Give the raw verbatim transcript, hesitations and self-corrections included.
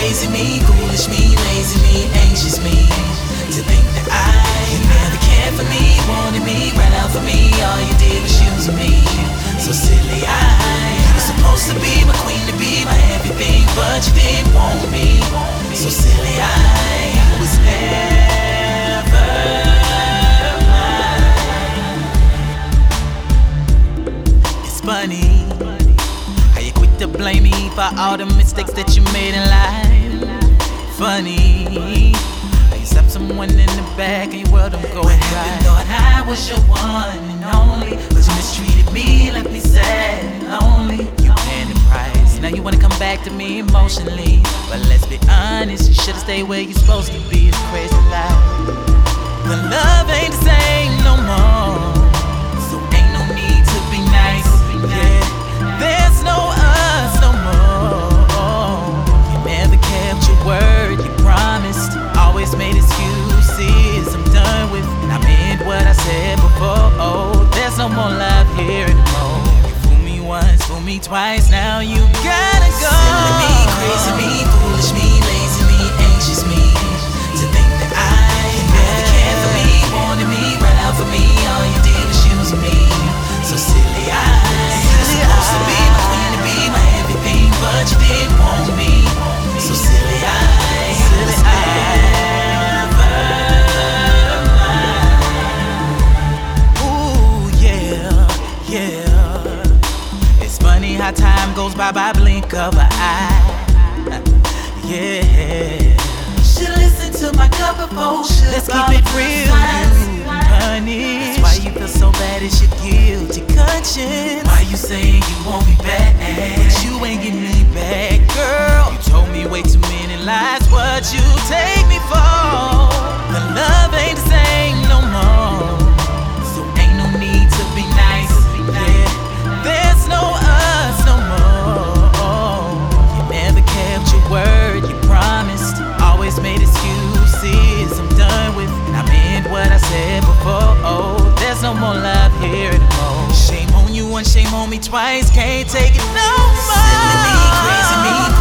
crazy me, foolish me, lazy me, anxious me, to think that I you never cared for me, wanted me, ran out for me. All you did was use me. So silly, I you were supposed to be my queen, to be my everything, but you didn't want me. So silly, I was never mine. It's funny how you quick to blame me for all the mistakes that you made in life. Funny how you slapped someone in the back and your world don't go right. What thought I was your one and only, but you mistreated me, left me sad and lonely. You paying the price, now you wanna come back to me emotionally. But let's be honest, you should've stayed where you're supposed to be. It's crazy life. The love ain't the same no more, so ain't no need to be nice. Yeah, there's no us no more. You never kept your word, you promised, always made excuses. I'm done with, and I meant what I said before. Oh, there's no more love here anymore. You fool me once, fool me twice, now you gotta go. Silly me, crazy me, foolish me, lazy me, anxious me, to think that I never cared for me, wanted me, ran out for me. All you did was use me. So silly, I you were supposed to be my queen, to be my everything, but you didn't want me. So silly, I silly, I how time goes by by blink of an eye. Yeah, should listen to my cup of potion. Let's keep it real, you, honey. That's why you feel so bad, it's your guilty conscience. Why you saying you want me back, but you ain't get me back, girl? You told me way too many lies, what you take me for? The love ain't the same no more, so ain't no need to be nice. Yeah, there's no us no more. You never kept your word, you promised, always made excuses. I'm done with, and I meant what I said before. Oh, there's no more love here anymore. Shame on you once, shame on me twice, can't take it no more. Silly me, crazy me,